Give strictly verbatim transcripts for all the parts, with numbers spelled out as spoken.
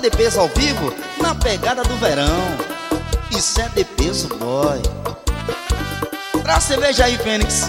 de peso ao vivo, na pegada do verão. Isso é de peso, boy. Traz cerveja aí, Fênix.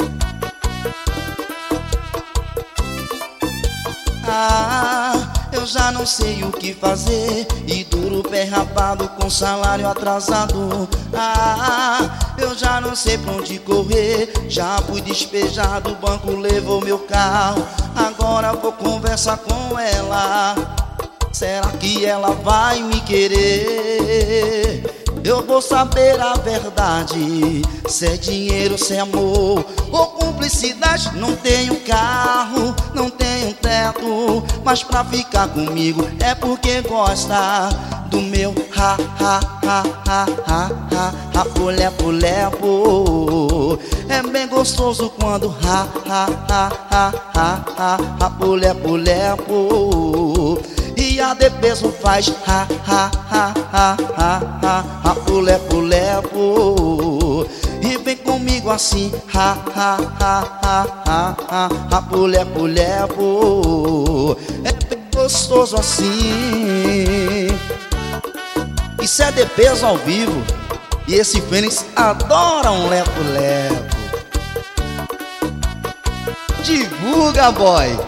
Ah, eu já não sei o que fazer e duro pé rapado com salário atrasado. Ah, eu já não sei pra onde correr. Já fui despejado, o banco levou meu carro. Agora vou conversar com ela. Será que ela vai me querer? Eu vou saber a verdade. Se é dinheiro, se é amor ou cumplicidade. Não tenho carro, não tenho teto, mas pra ficar comigo é porque gosta do meu ha, ha, ha, ha, ha, ha, ha, lepo, lepo. É bem gostoso quando ha, ha, ha, ha, ha, ha, ha, lepo, lepo. E a de peso faz ha, ha, ha, ha, ha, ha, ha, lepo, lepo. E vem comigo assim ha, ha, ha, ha, ha, ha, ha, lepo, lepo. É bem gostoso assim. Isso é de peso ao vivo. E esse Fênix adora um lepo, lepo. Divulga, boy.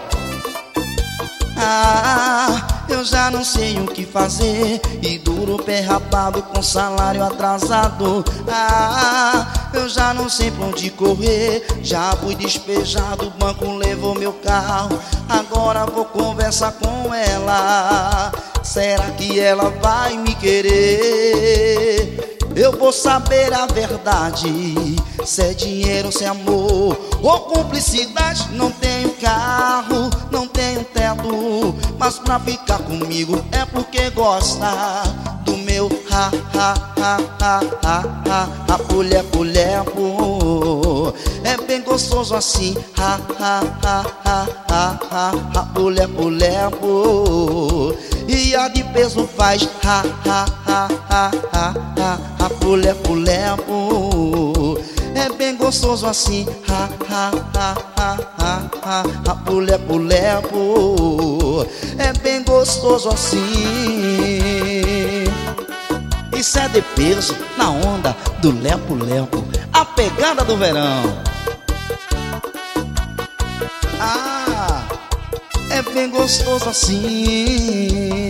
Ah, eu já não sei o que fazer e duro pé rapado com salário atrasado. Ah, eu já não sei pra onde correr. Já fui despejado, o banco levou meu carro. Agora vou conversar com ela. Será que ela vai me querer? Eu vou saber a verdade. Se é dinheiro, se é amor ou cumplicidade. Não tenho carro, não tenho teto, mas pra ficar comigo é porque gosta do meu ha, ha, ha, ha, ha, ha, ha, lepo, lepo. É bem gostoso assim ha, ha, ha, ha, ha, ha, ha, lepo, lepo. E a de peso faz ha, ha, ha, ha, ha, ha, ha, lepo, lepo. É bem gostoso assim ha, ha, ha, ha, ha, ha, ha, lepo, lepo. É bem gostoso assim. Isso é de peso na onda do lepo, lepo. A pegada do verão. Ah, é bem gostoso assim.